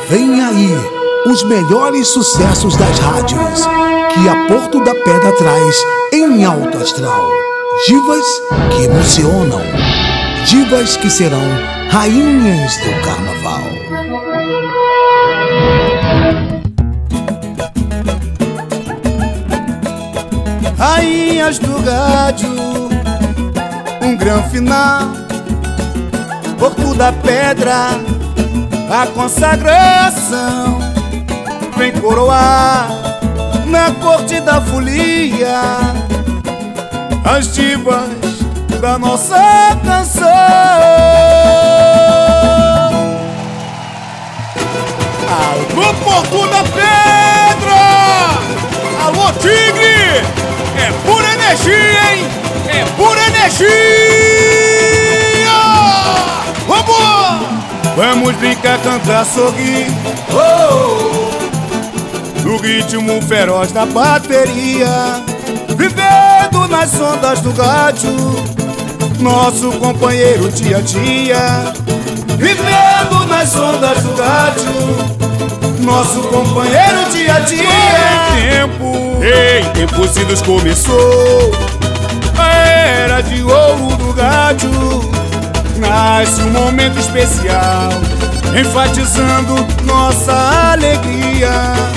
Vem aí os melhores sucessos das rádios que a Porto da Pedra traz em alto astral. Divas que emocionam, divas que serão rainhas do carnaval. Rainhas do Rádio, um grande final. Porto da Pedra, a consagração. Vem coroar na corte da folia as divas da nossa canção. Alô, Porto da Pedra! Alô, Tigre! É pura energia, hein? É pura energia! Vamos! Vamos brincar, cantar, sorrir, no ritmo feroz da bateria, vivendo nas ondas do rádio, nosso companheiro dia a dia. Vivendo nas ondas do rádio, nosso companheiro dia a dia. Em tempos idos começou a era de ouro do rádio. Nasce um momento especial, enfatizando nossa alegria.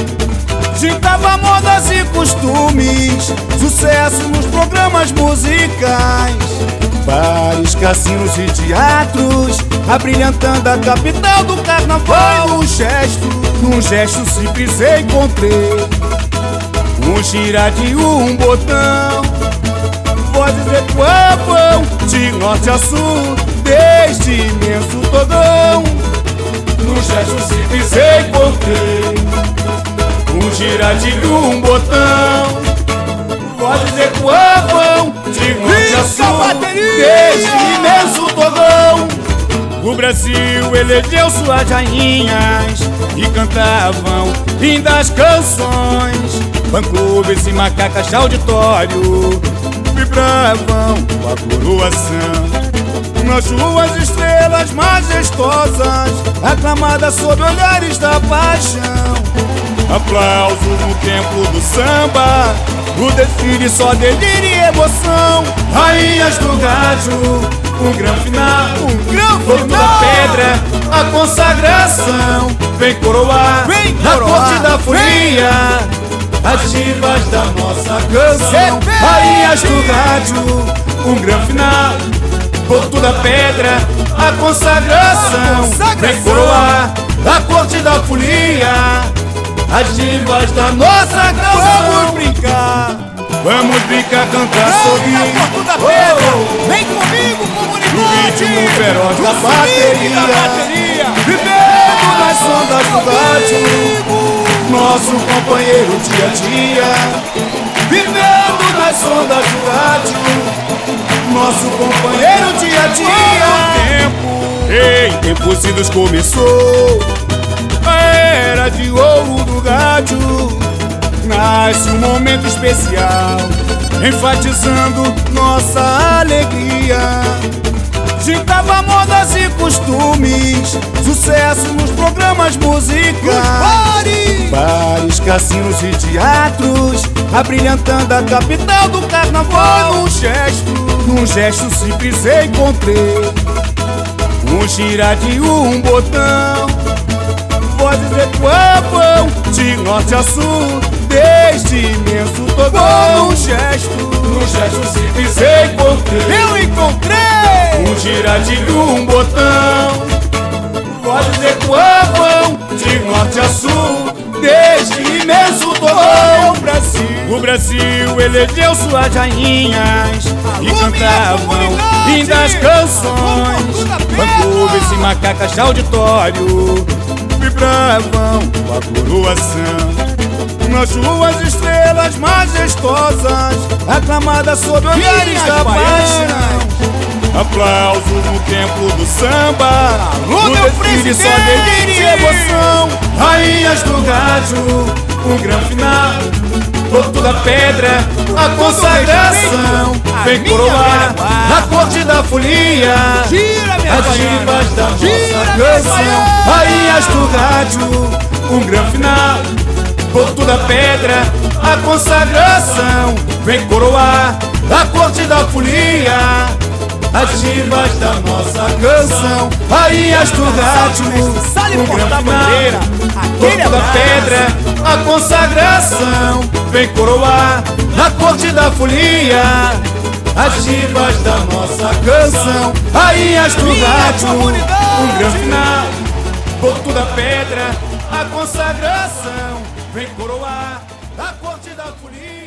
Ditava modas e costumes, sucesso nos programas musicais, bares, cassinos e teatros, abrilhantando a capital do carnaval. Num gesto simples encontrei um girar de um botão, vozes ecoavam de norte a sul, desde imenso togão. Num gesto simples encontrei um girar de um botão, vozes ecoavam de norte a sul, desde imenso togão. O Brasil elegeu suas rainhas e cantavam lindas canções. Fã-clubes e macacas de auditório vibravam com a coroação. Nas ruas estrelas majestosas, aclamadas sob olhares da paixão. Aplausos no templo do samba, o desfile só delírio e emoção. Rainhas do rádio, um grande final, Porto da Pedra, a consagração. Vem coroar, na corte da folia as divas da nossa canção. Rainhas do rádio, um grande final, Porto da Pedra, a consagração. Vem coroar na corte da folia as divas da nossa canção. Vamos brincar, cantar, sorrir. Porto da Pedra, vem comigo, comunidade. No ritmo feroz da bateria, vivendo nas ondas do rádio, nosso companheiro dia a dia. Vivendo nas ondas do rádio, nosso companheiro dia a dia. Em tempos idos começou a era de ouro do rádio. Nasce um momento especial, enfatizando nossa alegria. Ditava modas e costumes, sucesso nos programas musicais, bares, cassinos e teatros, abrilhantando a capital do carnaval. Num gesto simples encontrei um girar de um botão, vozes ecoavam de norte a sul, desde imenso togão. Num gesto simples encontrei um girar de um botão, vozes ecoavam de norte a sul, desde imenso togão. O Brasil elegeu suas rainhas e cantavam lindas canções. Fã-clubes e macacas de auditório vibravam com a coroação. Nas ruas estrelas majestosas, aclamadas sob olhares da paixão. Aplausos no templo do samba, o desfile só delírio e emoção. Rainhas do rádio, um grande final, Porto da Pedra, a consagração. Vem coroar na corte da folia as divas da nossa canção. Rainhas do rádio, um grande final, Porto da Pedra, a consagração. Vem coroar a corte da folia, as divas da nossa canção. Rainhas do rádio, um grande final, Porto da Pedra, a consagração. Vem coroar a corte da folia, as divas da nossa canção. Rainhas do rádio, um grande final, Porto da Pedra, a consagração. Vem coroar a corte da folia.